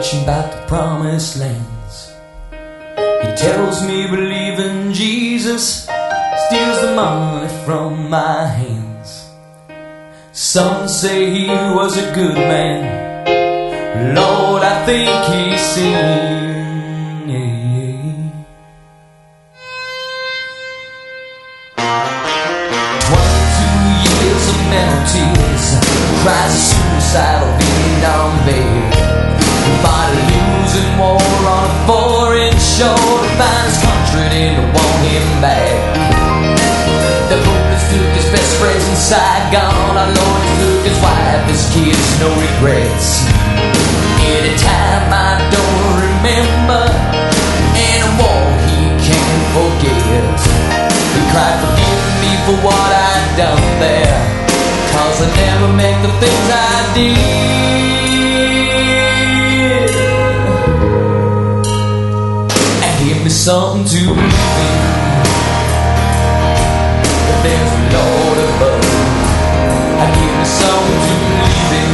preaching about the promised lands. He tells me believing Jesus steals the money from my hands. Some say he was a good man, Lord, I think he sinned. 22 years of mental tears, cries of suicidal Vietnam bed. Fight a losing war on a foreign shore to find his country didn't want him back. The police took his best friends in Saigon, our lawyers took his wife, his kids, no regrets. Anytime I don't remember, in a war he can't forget. He cried, forgive me for what I'd done there, 'cause I never meant the things I did. And give me something to believe in, that there's a Lord above. And give me something to believe in,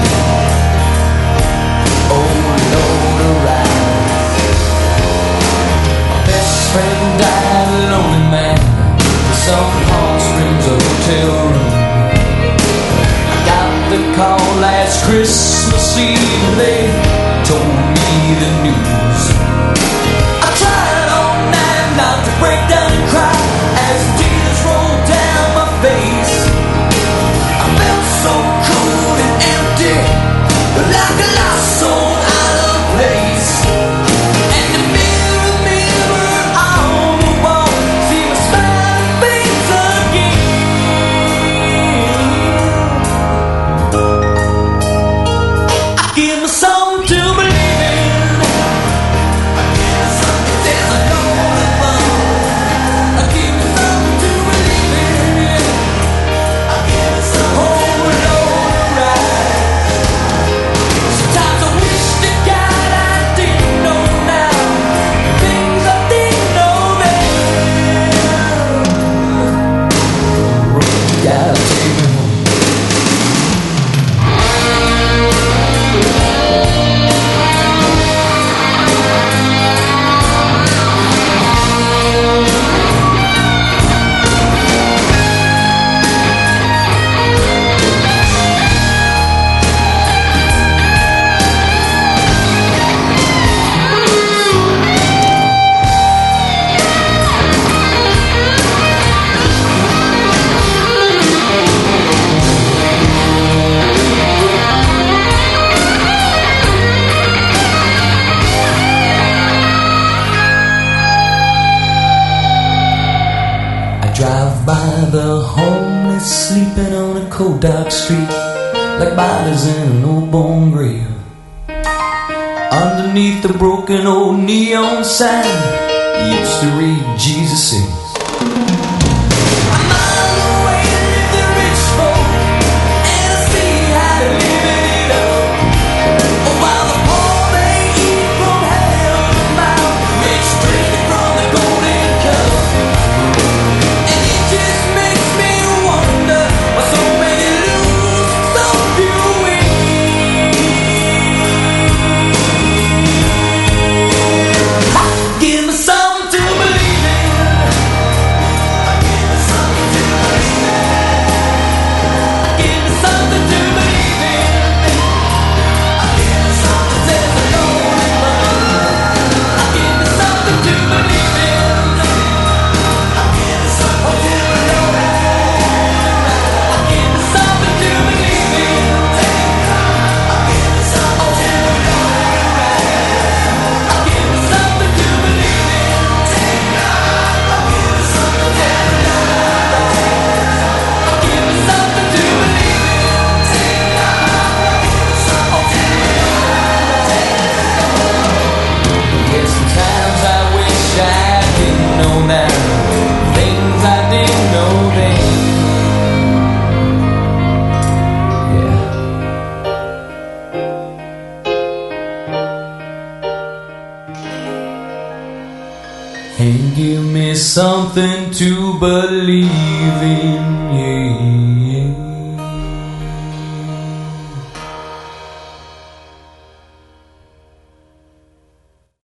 oh Lord arise. My best friend died a lonely man, some Palm Springs hotel room. I got the call last Christmas Eve, they told me the news. I tried all night not to break down and cry as tears rolled down my face. I felt so cold and empty, like a lost soul out of place. And the mirror on the wall, see my smiling face again. I give me something to believe in. I give me something, there's a Lord above. I give me something to believe in. I give me something, oh Lord arise. Sometimes I wish to God I didn't know now, things I didn't know then. Road gotta take me home. I drive by the homeless sleeping on a cold dark street, like bodies in an old bone grave. Underneath the broken old neon sign, used to read Jesus says. I'm on the way to live the rich folk, and I see how they're living it up. Oh, while the poor they eat from hell's mouth, rich drink from the golden cup. And it just makes me wonder why so many lose, so few win. Give me something to believe in. Give me something to believe in. Give me something to believe in. Give me something, there's a Lord above. Give me something to believe in. Give me something to believe in. Give me something to believe in. Give me something to believe in. Give me something to believe in. Give me something to Yes, sometimes I wish I didn't know now, things I didn't know then. Yeah. And give me something to believe in, yeah.